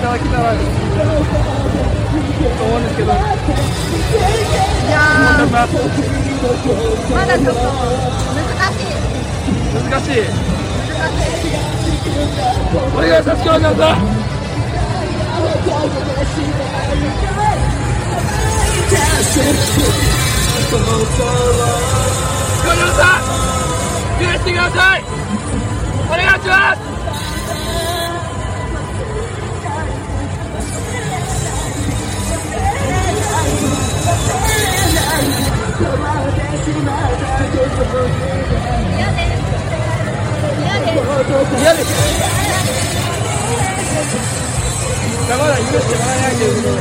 ただけたらと思うんですけど、いやーまだちょっと難しい。 お願いさせてもらいます。ごめんなさい、許してください。お願いします。嫌です。まだ許してもらえないということで、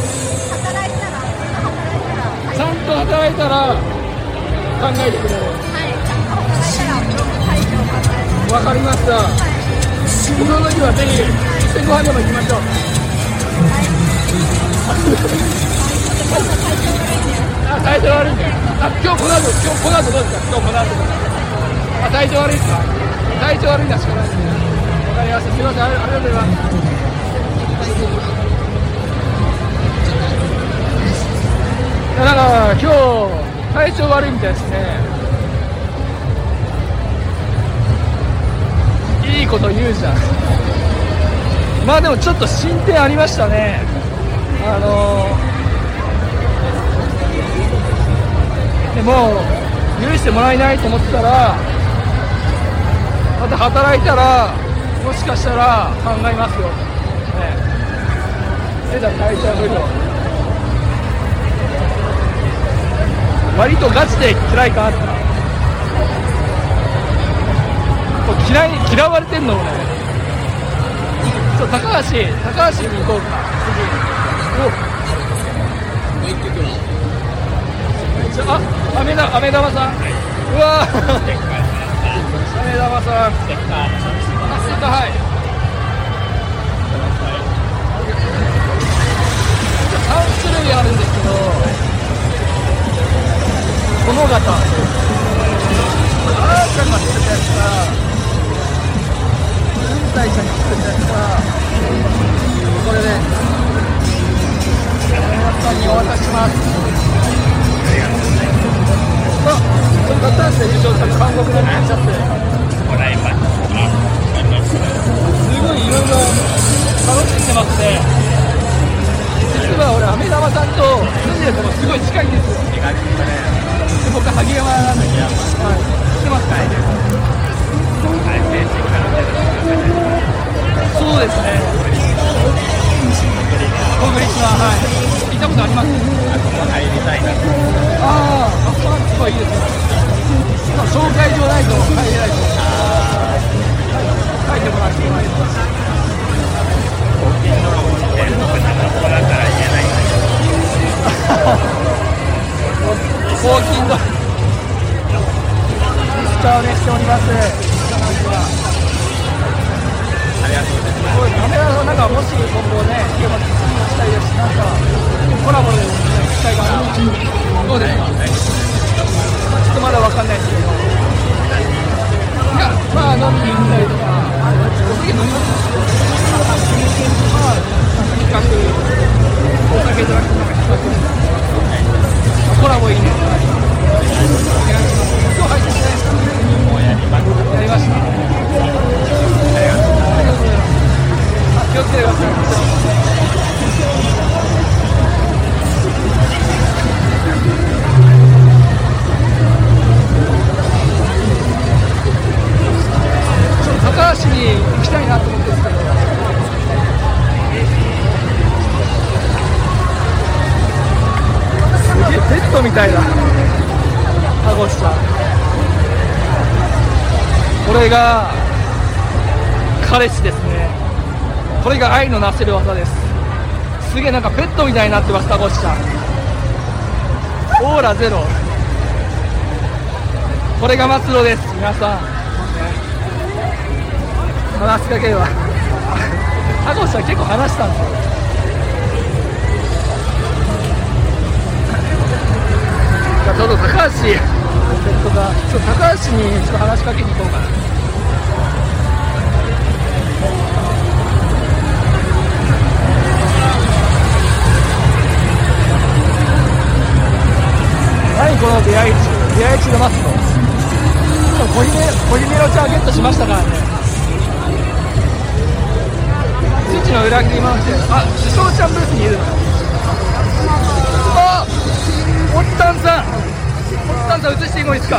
ちゃんと働いたら考えてくれる。わかりました。その時はぜひ1500でも行きましょう。体調悪いんで。今日この後どうですか。今日この後体調悪いですか。体調悪いなしかないですね。わかりました。すみません、ありがとうございます。だから今日体調悪いみたいですね。いいこと言うじゃん。まあでもちょっと進展ありましたね。でも許してもらえないと思ってたら、また働いたらもしかしたら考えますよ、ね、出た会社不良割とガチで辛いかなって。嫌われてんのもね。高橋に行こうか。次。飴玉さん。うわー。飴玉さん。ステッカー。はい。3種類あるんですけど、この方。あーちゃんが作ったやつか。大社に作ったやつか、これで皆さんにお渡しします。ちょっと買ったんですよ、優勝した韓国の電車って。すごいいろいろ楽しんでますね。実は俺、飴玉さんと住んでるとこすごい近いんですよ。僕は萩山なんだけど、知ってますか。そうですね。小栗島、はい。行ったことあります。入りたいな。あそこはすごいいいですね。紹介状ないと入れないと。書いてもらってもらいます。抗菌のディスカウントしております。ありがとうございます。カメラの中もし今後ね、今したいですし、なんかコラボで機会がある。どうですか。ちょっとまだわかんないですけど。いや、まあ飲みに行ったりとか、お酒飲みます。まあ企画、お酒じゃなくてなんか企画、コラボいいね。お願いします。今日入ってきてないですか。もうやりました。気をつけてください。高橋に行きたいなと思ってるんですけど、すげえペットみたいなタゴシちゃん。これが彼氏ですね。これが愛のなせる技です。すげえなんかペットみたいになってます、タゴシちゃん。オーラゼロ。これが末路です、皆さん。話しかければ。タゴシちゃん結構話したんですよ。じゃあちょっと高橋、高橋にちょっと話しかけに行こうかな。 何この出会い地のマスク。小姫の茶ゲットしましたからね。スイッチの裏切り回して、あ、首相ちゃんブースにいるの。あ、おったんさん映していいですか。い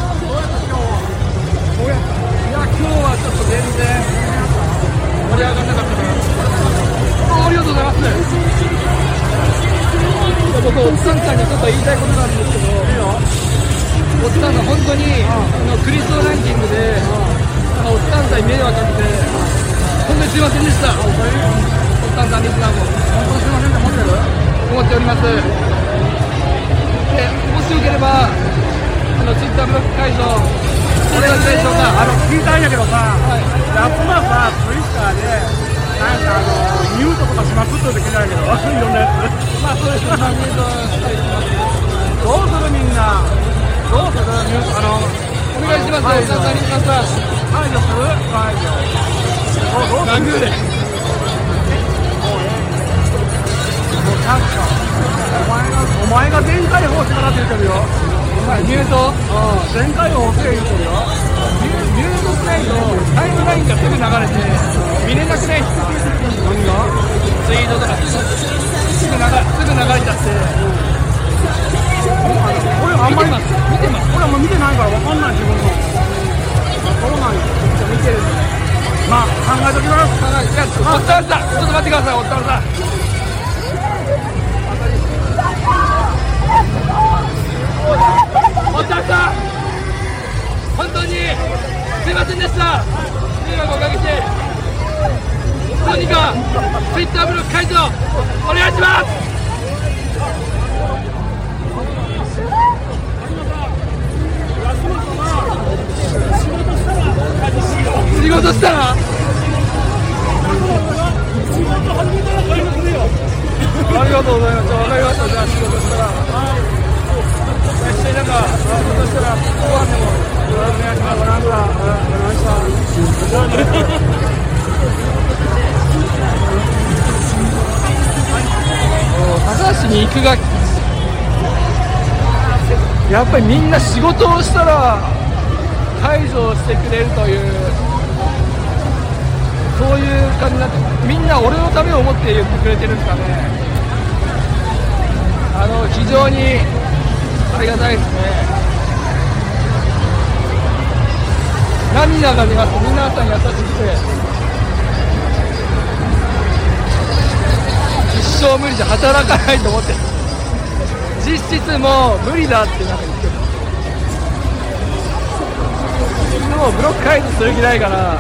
や、今日はちょっと全然盛り上がらなかったから。ありがとうございます。僕、おっさんさんにちょっと言いたいことなんですけど、おっさんさん本当にクリストランキングでおっさんさんに迷惑かけて本当にすいませんでした。おっさんさんリスナーも本当にすいませんって思っております。で、もしよければツイッターブロック解除お願いしたいでしょうか。 聞いたんやけどさ、やっぱさ、ツイッターでなんかミュートとかしまくっとるって聞いたんやけど、いろんなやつ。 まあそうですね、ミュートしたりします。 どうするみんな。どうするミュートお願いします。おっさんさんリスナーさん解除する解除。 何秒でお前が全開放してからって言ってるよ。 ミュート全開放して言ってるよ。 ミュートしないとタイムラインがすぐ流れて見れなくないですか。 何がツイートとかすぐ流れちゃって、 俺あんまり見てます。 俺はもう見てないから分かんない自分の。そうなんや。 見てる。 まあ考えときます。 いや、おったんさん、ちょっと待ってください。おったんさん、おったんさん、本当にすいませんでした。迷惑をかけて。どうにかツイッターブロック解除お願いします。仕事したらありがとうございます。わかりました。じゃあ仕事したら一緒になんか仕事したらご飯でもお願いします。なんかお願いします。高橋に行くがやっぱりみんな仕事をしたら解除してくれるというそういう感じになって、みんな俺のためを思って言ってくれてるんですかね。非常にありがたいですね。涙が出ます。皆さん優しくて一生無理じゃ働かないと思って実質もう無理だってなってるけど、もうブロック解除する気ないから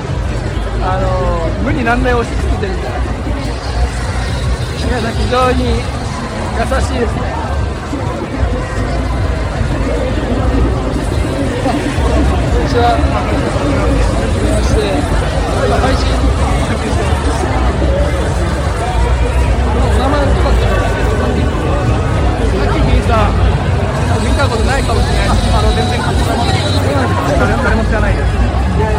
無に難題を押し付けてるみたいな。皆さん非常に優しいですね。こんにちは。配信お名前とかってさっき聞いた見たことないかもしれない。全然誰も知らないです。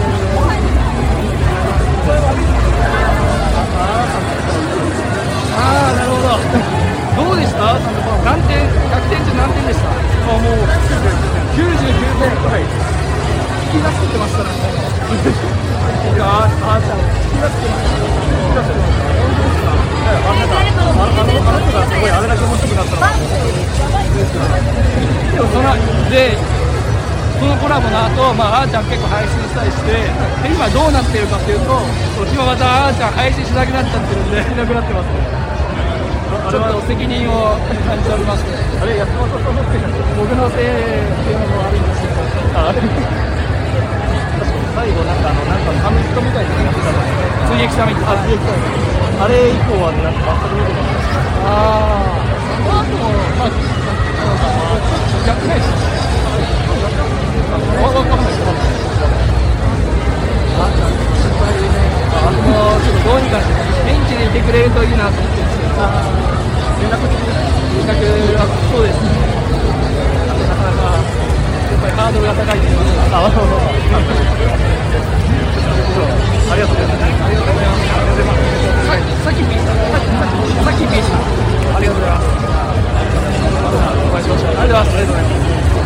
ああ、なるほど。どうでした？何点？100点中何点でした？もう99点。はい。引き出してましたね。いやー、あーちゃん引き出してました。引き出してました。本当ですか？あの人がすごいあれだけ面白くなったら。でもそのコラボの後、あーちゃん結構配信したりして、で今どうなってるかっていうと、今またあーちゃん配信しなくなっちゃってるんで、いなくなってますね。ちょっと責任を感じております。あれ、安本さんのせい、僕のせいっていうのもあるんですけど、最後なんかサミットみたいになってたので、追撃サミット、あれ以降はなんか全く見てなかったです。あとも逆ないです。わかんないです。もうちょっとどうにか現地にいてくれるといいなと思ってるんですけど、連絡はそうですね。なかなかやっぱりハードルが高いですよね。ありがとうございます。ありがとうございます。さっきピース。ありがとうございます。 お会いしましょう。ありがとうございます。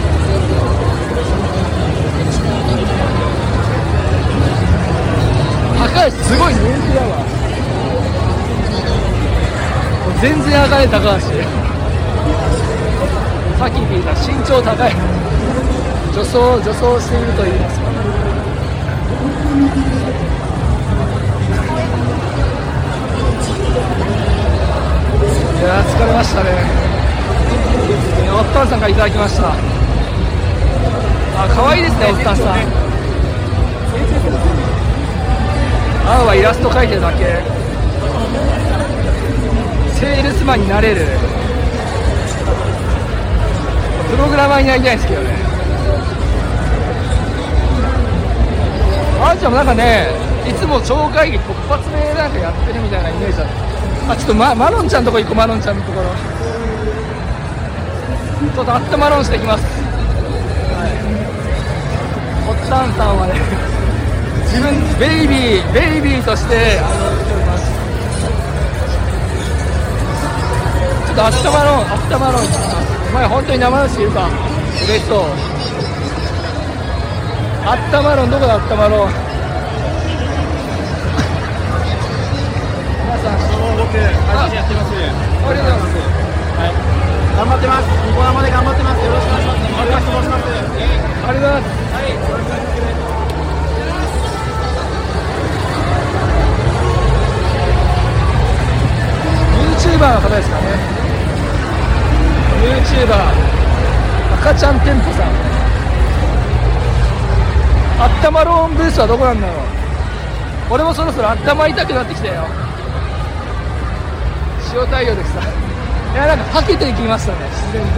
高橋すごい人気だわ。全然赤い高橋。さっき聞いた身長高い。女装していると言いますか。いやー疲れましたね。おったんさんからいただきました。あ、可愛いですね、おったんさん。青はイラスト描いてるだけ。セールスマンになれる。プログラマーになりたいんですけどね。あんちゃんもなんかね、いつも超会議突発目なんかやってるみたいなイメージだった。あ、ちょっとマロンちゃんのとこ行こう。マロンちゃんのところちょっとあったマロンしてきます。はい、おったんさんはね自分ベイビーとしてしております。ちょっとあったマロン行きます。お前本当に生主いるか。嬉しそう。あったマロンどこだ。あったマロン皆さん僕、配信やってます。 ありがとうございます。 はい、頑張ってます。ニコ生で頑張ってます。よろしくお願いします。マルカスと申します。 ありがとうございます。 はい、よろしくお願いします。 YouTuber の方ですかね。YouTuber 赤ちゃん店舗さん。あったまローンブースはどこなんだろう。俺もそろそろあったまりたくなってきたよ。塩対応でした。いや、なんかはけていきましたね、自然と。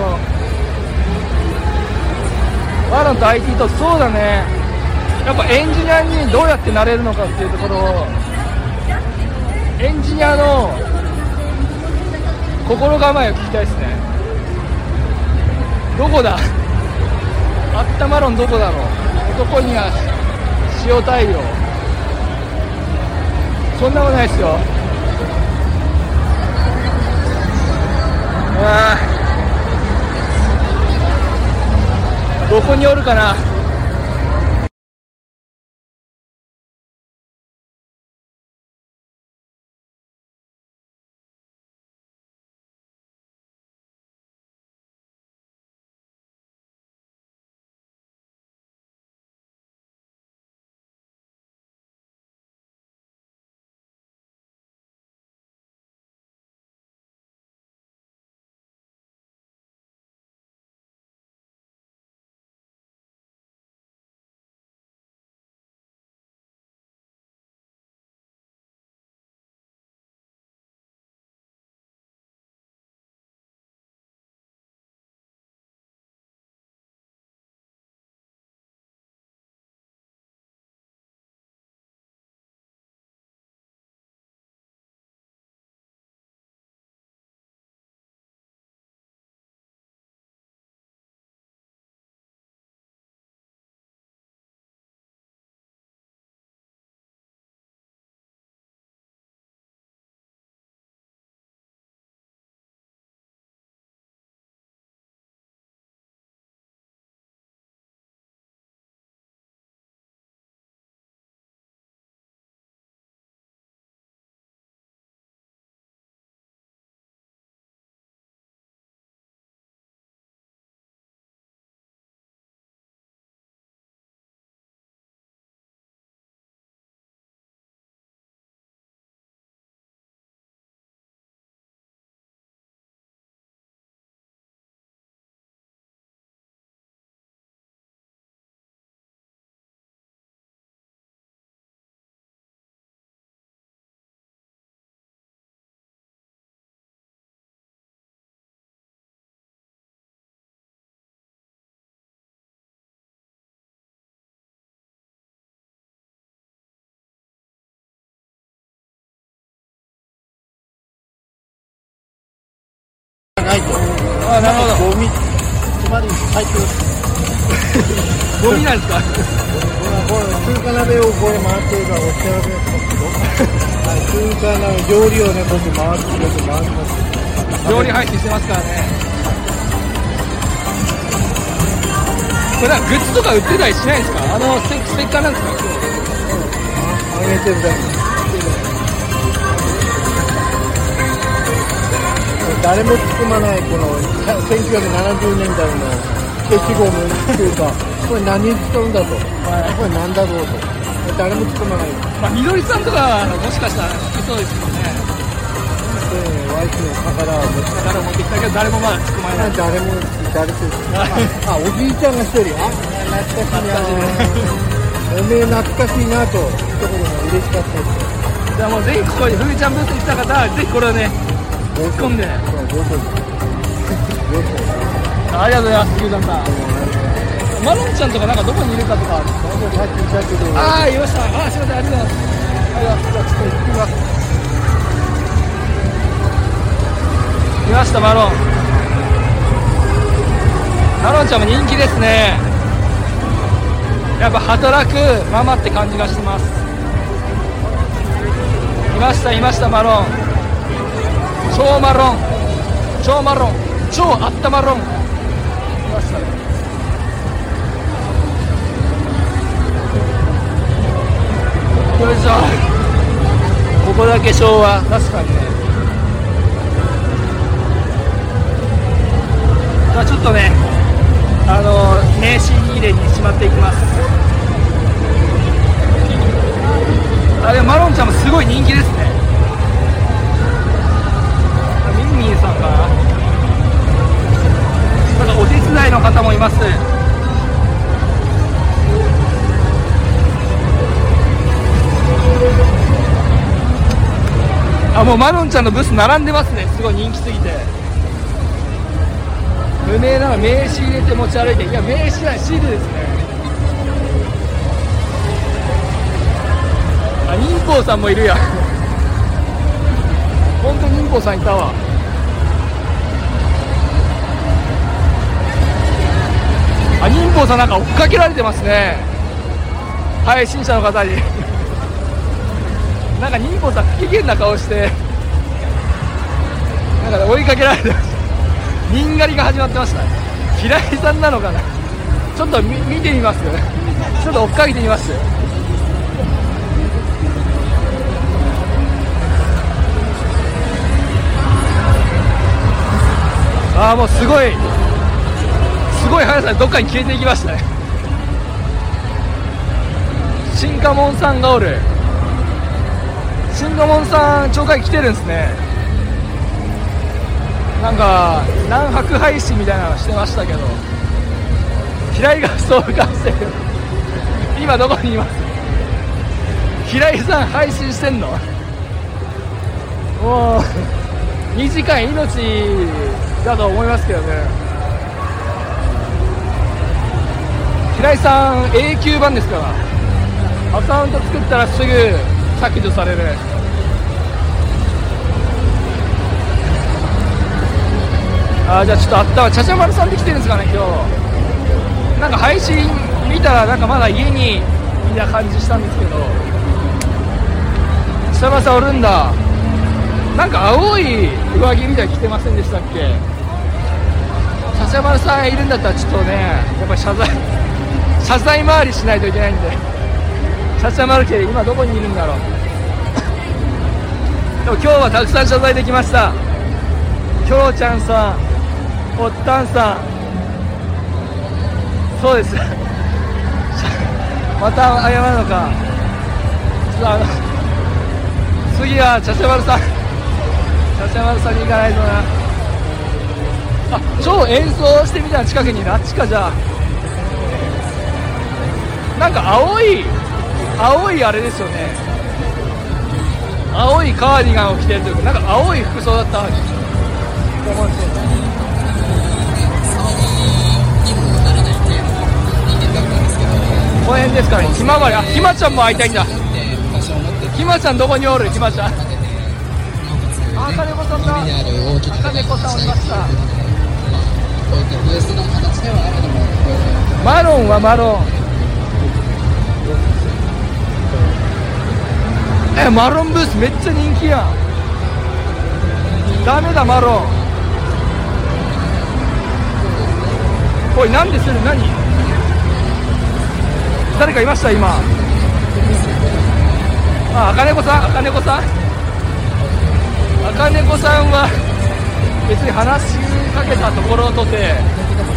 ワロンと IT と、そうだね。やっぱエンジニアにどうやってなれるのかっていうところを、エンジニアの心構えを聞きたいですね。どこだ。あったまロンどこだろう。男には塩対応。そんなことないですよ。どこにおるかな。 ないと。 あ、なるほど。 ゴミ、つまり入ってる。 ゴミなんですか。 これ中華鍋をこれ回ってるからお茶鍋ですけど、はい、中華鍋料理をね僕回ってます。 料理配信してますからね。 れなんかグッズとか売ってたりしないんですか？ステッカーなんですか？ あげてるだけ。誰も突っ込まないこの1970年代の消しゴムっていうか、これ何に使うんだと、これ何だろうと、誰も突っ込まない。 まあ、みどりさんとかもしかしたら好きそうですよね。 ワイキの宝を持ってきたけど誰もまだ突っ込まれない。 誰もあ、おじいちゃんが一人、懐かしいな、おめえ懐かしいなと一言も嬉しかったです。 じゃあもうぜひここにふみちゃんブースに来た方はぜひこれをね突っ込んで。ありがとうございます、キューさん。マロンちゃんとかなんかどこにいるかとか。ああ、いました。ああ、すみません、ありがとうございます。じゃあちょっと行ってみます。いました、マロンちゃんも人気ですね。やっぱ働くママって感じがしてます。いましたマロン。超マロン、超あったマロン。いましたね。よいしょ。ここだけ昭和。確かにね。じゃあちょっとね、名刺入れにしまっていきます。でもマロンちゃんもすごい人気ですね。ミンミンさんかな。なんかお手伝いの方もいます。もうマロンちゃんのブース並んでますね。すごい人気すぎて。無名なら名刺入れて持ち歩いて。いや、名刺はシールですね。忍法さんもいるや。本当に忍法さんいたわ。忍法さんなんか追っかけられてますね、配信者の方に。なんか忍法さん不機嫌な顔してなんか追いかけられてました。人狩りが始まってました。平井さんなのかな。ちょっと見てみます。ちょっと追っかけてみます。もうすごい速さでどっかに消えていきましたね。新華門さんがおる。新華門さん町会来てるんですね。なんか何泊配信みたいなのしてましたけど、平井がそうかしてる。今どこにいます？平井さん配信してんの？もう2時間命だと思いますけどね。平井さん永久版ですから、アカウント作ったらすぐ削除される。じゃあちょっとちゃちゃまるさんで来てるんですかね今日。なんか配信見たらなんかまだ家にみたいな感じしたんですけど、ちゃちゃまるさんおるんだ。なんか青い上着みたいに着てませんでしたっけ？ちゃちゃまるさんいるんだったらちょっとね、やっぱり謝罪回りしないといけないんで。ちゃちゃまる家今どこにいるんだろう。でも今日はたくさん謝罪できました。キョロちゃんさん、おったんさん、そうですまた謝るのか。ちょっと次はちゃちゃまるさんに行かないとな。超演奏してみたら近くにいる。あっちか。じゃあなんか青いあれですよね。青いカーディガンを着てるというか、なんか青い服装だったわけです。公園ですからね。ひまわり、ひまちゃんも会いたいんだ。ひまちゃんどこにおる？ひまちゃん。金子さんだ。金子さんおりました。マロンはマロン。マロンブースめっちゃ人気やん。ダメだマロン。おい、なんでする？何？ 誰かいました今。あ、赤猫さん、赤猫さんは別に話しかけたところとて、ね、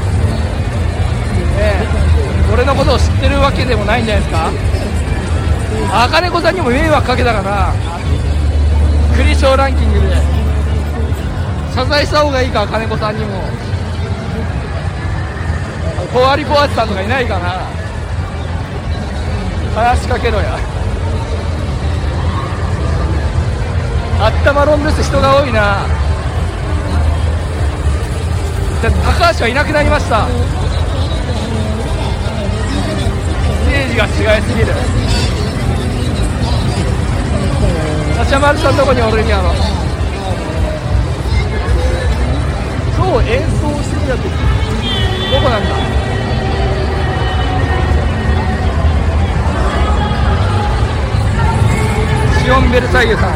俺のことを知ってるわけでもないんじゃないですか。赤猫さんにも迷惑かけたかな。クリショーランキングで謝罪した方がいいか。赤猫さんにもポワリポワチさんとかいないかな。話しかけろや。あったまロンブス人が多いな。高橋はいなくなりました。ステージが違いすぎる。サチャマルさんどこにおるんやろ。今日演奏してるやつどこなんだ。シオン・ベルサイユさん、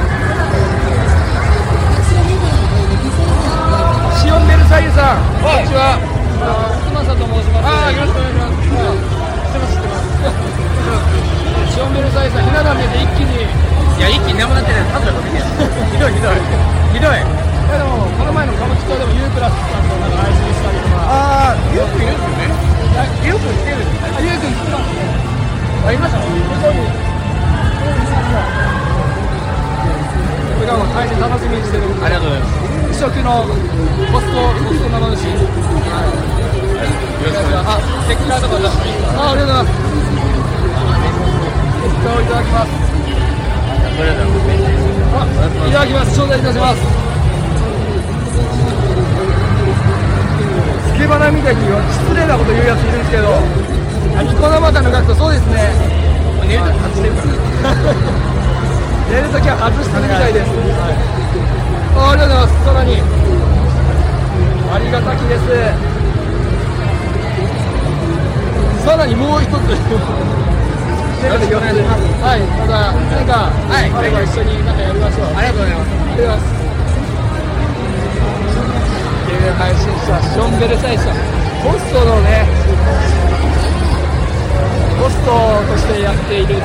シオン・ベルサイユさん、こんにちは。スマサと申します。よろしくお願いします。知ってます。シオン・ベルサイユさん、ひな壇で一気に、 いや、一気に何もなってない。ただの時にひどい。 でもこの前の歌舞伎町でもユークラスさんとなんか配信したりとか。 ユウくんいるんですよね。ユウくん来てるんですね。 ユーク来てますね。 あ、いました。 普段は大変楽しみにしてる。 ありがとうございます。 異色のポスト生主。よろしくお願いします。 ステッカーとか出していいですか。 ありがとうございます。ステッカーをいただきます。 それではいただきます。頂戴いたします。スケバナみたいに失礼なこと言うやついるんですけど、ニコ生感の額とそうですね。 寝るとき外してるから。 寝るときは外してるみたいです。ありがとうございます。さらにありがたきです。さらにもう一つ。はい、また何かあれば一緒になんかやりましょう。 ありがとうございます。 ありがとうございます。ゲーム配信者ションベルサイさん、ホストのね、ホストとしてやっている。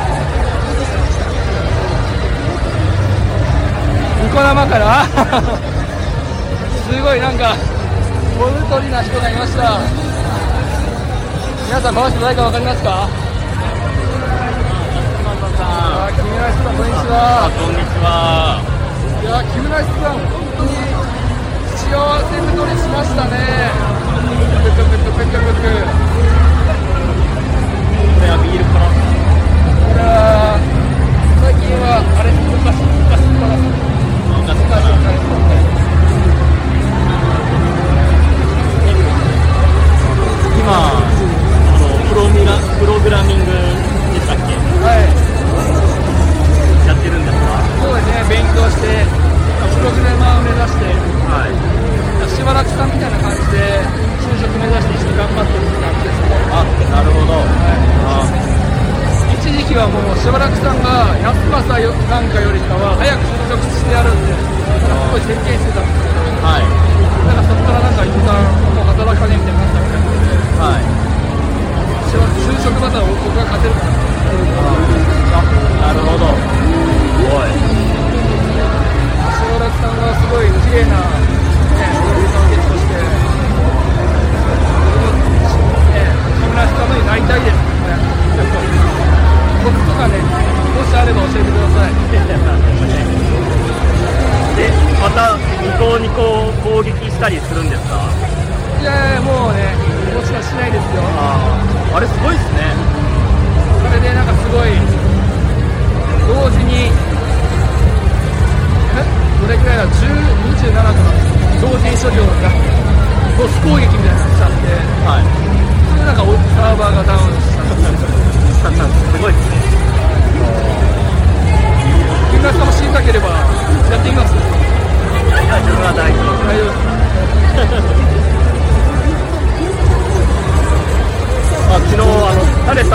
ニコ生からすごいなんかボルトリな人がいました。皆さんこの人誰か分かりますか。木村さん、こんにちは。 こんにちは。 いや、木村さん、本当に幸せ太りしましたね。ぷくぷくぷくぷく。 これはビールかな。 これは最近はあれ昔今プログラミングでしたっけ。 はい。 やってるんですか。 そうですね、勉強してプログラマーを目指して、 はい。 しばらくさんみたいな感じで就職目指して一緒に頑張ってるって感じですね。 あ、なるほど。 一時期はもうしばらくさんが安政なんかよりかは早く就職してやるんで、すごい宣言してたんですけど、 はい。 だからそこからなんか一旦もう働かねえみたいになったみたいなので、 はい。 就職だったら僕が勝てるかな。 なるほど。すごい。 しばらくさんがすごい綺麗なプログラマーとして、木村さんのようになりたいですね。コツとかね、もしあれば教えてください。 で、またニコニコ攻撃したりするんですか。 いやいや、もうね、もちろんしないですよ。 あれすごいですね。 それでなんかすごい同時にどれくらいだ、27とか同時に処理をボス攻撃みたいなのしちゃって、 はい。 それでなんかサーバーがダウンしたんですよ。 すごいですね。 木村さんも知りたければやってみます。 いや、自分は大丈夫。 大丈夫です。 昨日タレ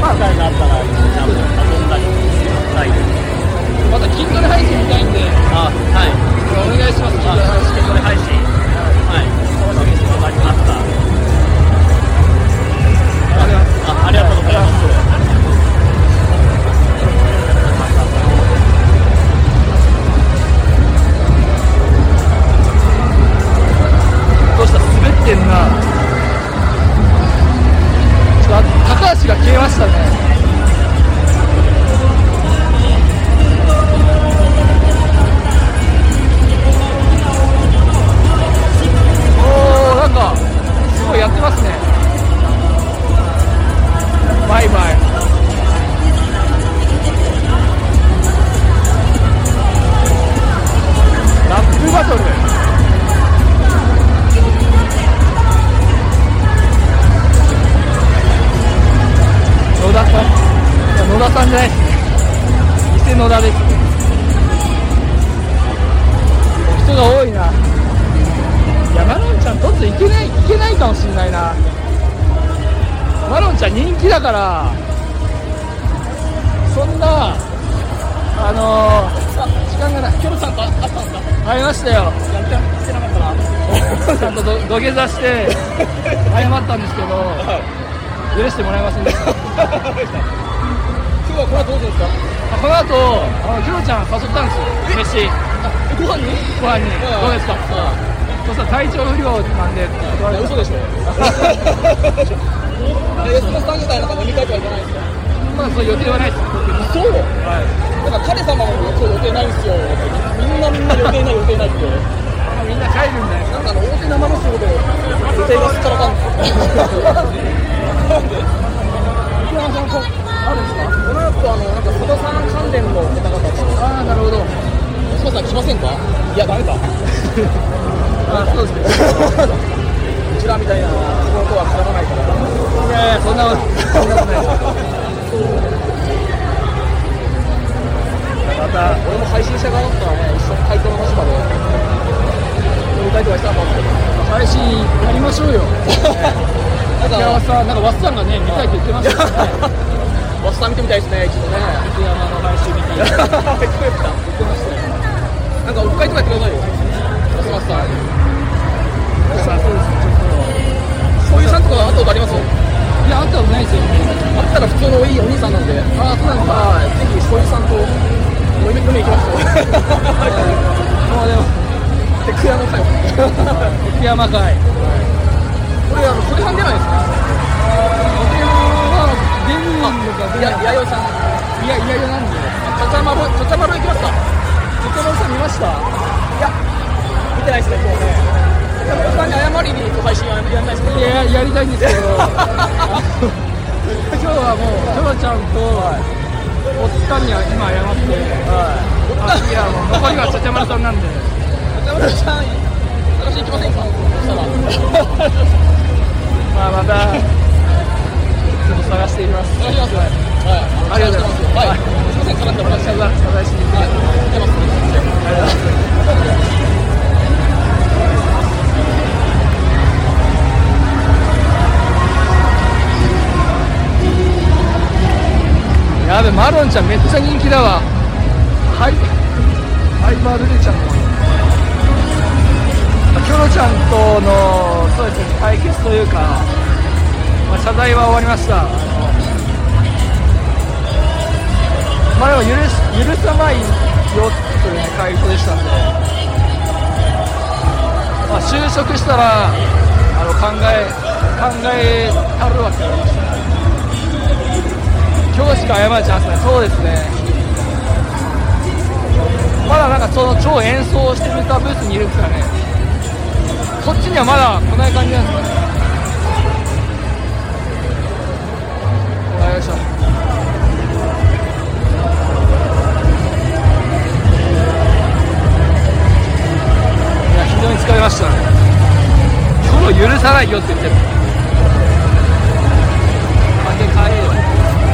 機会があったら遊んだりしたいです。 また筋トレ配信見たいんで、 あ、はい。 お願いします。筋トレ配信。 筋トレ配信。はい。楽しみにしてまいりました。ありがとうございます。 どうした？滑ってんな。ちょっと高橋が消えましたね。なんかすごいやってますね。バイバイ。ラップバトル。野田さん、いや野田さんじゃないですね。偽野田です。人が多いな。いやマロンちゃんとっといけないかもしれないな。マロンちゃん人気だからそんな時間がない。 キョロさんと会ったんですか？ 会いましたよ。 やりたしてなかったな。 ちゃんと土下座して謝ったんですけど、許してもらえませんでした。 今日はこれはどうですか？ この後キョロちゃん誘ったんですよ。飯ご飯にどうですか？そしたら体調不良なんで断られた。 嘘でしょ。そのさん自体なんか飲み会とか行かないですか？ まあそういう予定はないです。 そう。はい。なんか彼様もそう予定ないんですよ。みんな予定ないって。 みんな帰るんだよ。 なんか大手生の仕事で予定がすっからかんですよ。池山さんあるんですか？この後なんか佐田さん関連の方々と。 ああなるほど。 佐田さん来ませんか？いやダメか。 あそうですね。 うちらみたいな仕事は絡まないから。 いやいやそんなことないです。また俺も配信者側だったらね、一緒に対等の立場で飲みたいとかしたんですけど、 配信やりましょうよ。 なんかワッサンがね見たいって言ってましたよね。 ワッサン見てみたいですね、きっとね。 池山の配信見たい。 言ってましたよ。なんかオフ会とかやってくださいよ。松松さん。そういうさんとか会ったことあります？ いや会ったことないですよ。 会ったら普通のいいお兄さんなんで。 ああそうなんですか。 はい。ぜひそういうさんと飲み行きますよ。 もうでもテクヤの会。 池山会。 これ袖半出ないですか？ 出るのかいや弥生さん。 いやなんで。 ちゃちゃまる行きますか？ 池山さん見ました？ いや見てないですね今日ね。ちゃちゃまるさんに謝りに行く配信はやらないですけど。 いややりたいんですけど。今日はもうキョロちゃんとおっかんには今謝って。いやもう残りはちゃちゃまるさんなんで。 ちゃちゃまるさん探しに行きませんか？ まあまたちょっと探していきます。 探します。はい。 ありがとうございます。 はい。すみません、絡んでもらって。 探しに行ってきます。やべ、マロンちゃんめっちゃ人気だわ。ハイパールルちゃんもキョロちゃんとのそうですね対決というか、謝罪は終わりました。まあでも許さないよというね回答でしたんで、まあ、就職したら考えたるわけです。今日しか謝るチャンスない。そうですね。まだなんかその超演奏してる歌ブースにいるんですかね。こっちにはまだ来ない感じなんですかね。よいしょ。いや非常に疲れましたね。今日許さないよって言ってる。